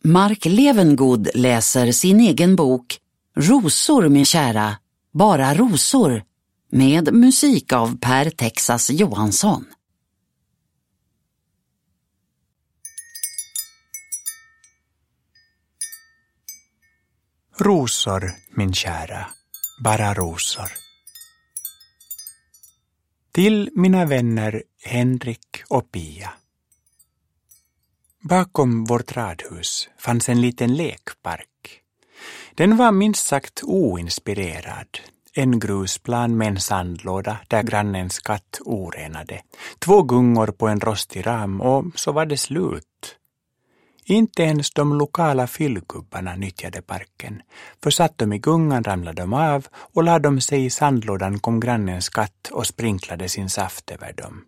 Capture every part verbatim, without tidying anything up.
Mark Levengood läser sin egen bok Rosor, min kära, bara rosor, med musik av Per Texas Johansson. Rosor, min kära, bara rosor. Till mina vänner Henrik och Pia. Bakom vårt radhus fanns en liten lekpark. Den var minst sagt oinspirerad. En grusplan med en sandlåda där grannens katt orenade. Två gungor på en rostig ram och så var det slut. Inte ens de lokala fyllgubbarna nyttjade parken. För satt de i gungan ramlade de av och lade de sig i sandlådan kom grannens katt och sprinklade sin saft över dem.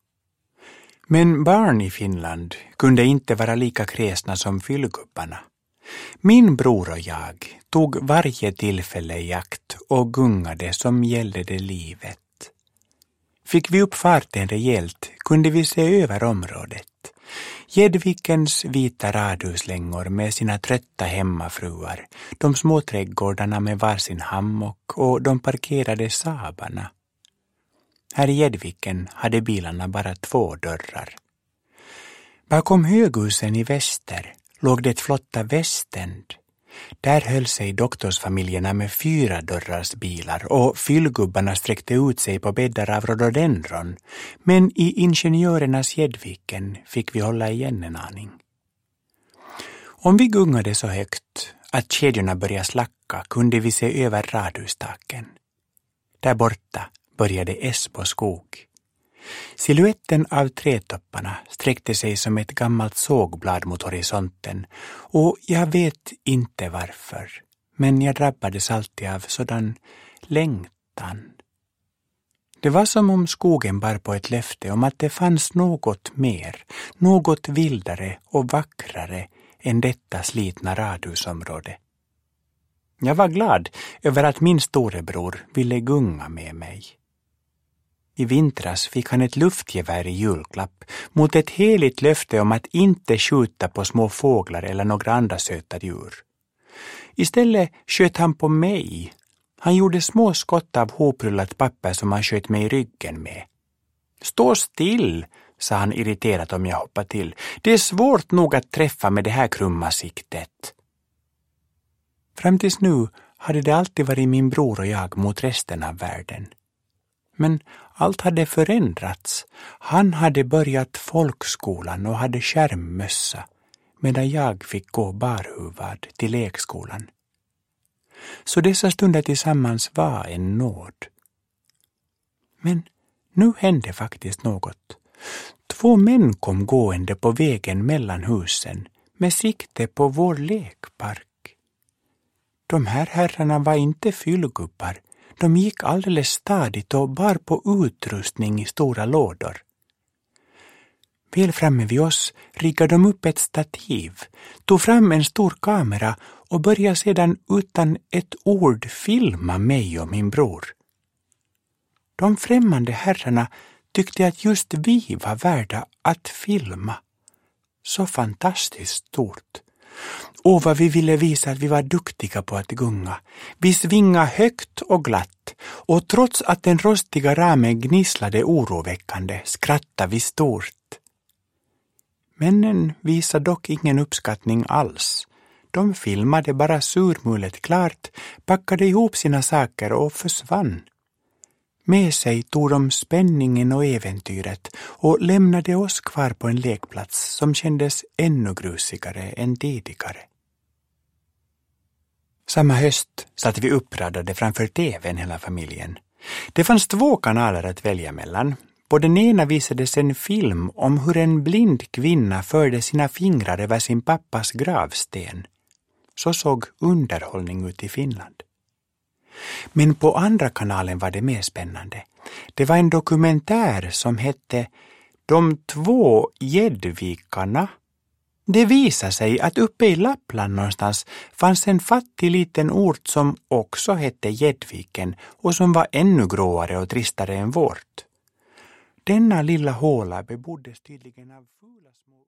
Men barn i Finland kunde inte vara lika kräsna som fyllgubbarna. Min bror och jag tog varje tillfälle i akt och gungade som gällde det livet. Fick vi upp farten rejält kunde vi se över området. Gedvikens vita radhuslängor med sina trötta hemmafruar, de små trädgårdarna med varsin hammock och de parkerade Saabarna. Här i Gedviken hade bilarna bara två dörrar. Bakom höghusen i väster låg det flotta Västend. Där höll sig doktorsfamiljerna med fyra dörrars bilar och fyllgubbarna sträckte ut sig på bäddar av rhododendron. Men i ingenjörernas Gedviken fick vi hålla igen en aning. Om vi gungade så högt att kedjorna började slacka kunde vi se över radhustaken. Där borta började Esbo skog. Siluetten av trädtopparna sträckte sig som ett gammalt sågblad mot horisonten och jag vet inte varför, men jag drabbades alltid av sådan längtan. Det var som om skogen bar på ett löfte om att det fanns något mer, något vildare och vackrare än detta slitna radhusområde. Jag var glad över att min storebror ville gunga med mig. I vintras fick han ett luftgevär i julklapp mot ett heligt löfte om att inte skjuta på små fåglar eller några andra söta djur. Istället sköt han på mig. Han gjorde små skott av hoprullat papper som han sköt mig i ryggen med. Stå still, sa han irriterat om jag hoppade till. Det är svårt nog att träffa med det här krumma siktet. Fram tills nu hade det alltid varit min bror och jag mot resten av världen. Men allt hade förändrats. Han hade börjat folkskolan och hade skärmmössa, medan jag fick gå barhuvad till lekskolan. Så dessa stunder tillsammans var en nåd. Men nu hände faktiskt något. Två män kom gående på vägen mellan husen med sikte på vår lekpark. De här herrarna var inte fyllgubbar. De gick alldeles stadigt och bar på utrustning i stora lådor. Väl framme vid oss riggade de upp ett stativ, tog fram en stor kamera och började sedan utan ett ord filma mig och min bror. De främmande herrarna tyckte att just vi var värda att filma. Så fantastiskt stort. Och vad vi ville visa att vi var duktiga på att gunga. Vi svinga högt och glatt och trots att den rostiga ramen gnisslade oroväckande skrattade vi stort. Männen visade dock ingen uppskattning alls. De filmade bara surmulet klart, packade ihop sina saker och försvann. Med sig tog de spänningen och äventyret och lämnade oss kvar på en lekplats som kändes ännu grusigare än tidigare. Samma höst satt vi uppradade framför tvn hela familjen. Det fanns två kanaler att välja mellan. På den ena visades en film om hur en blind kvinna förde sina fingrar över sin pappas gravsten. Så såg underhållning ut i Finland. Men på andra kanalen var det mer spännande. Det var en dokumentär som hette De två Gedvikarna. Det visade sig att uppe i Lappland någonstans fanns en fattig liten ort som också hette Gedviken och som var ännu gråare och tristare än vårt. Denna lilla håla beboddes tydligen av fula små...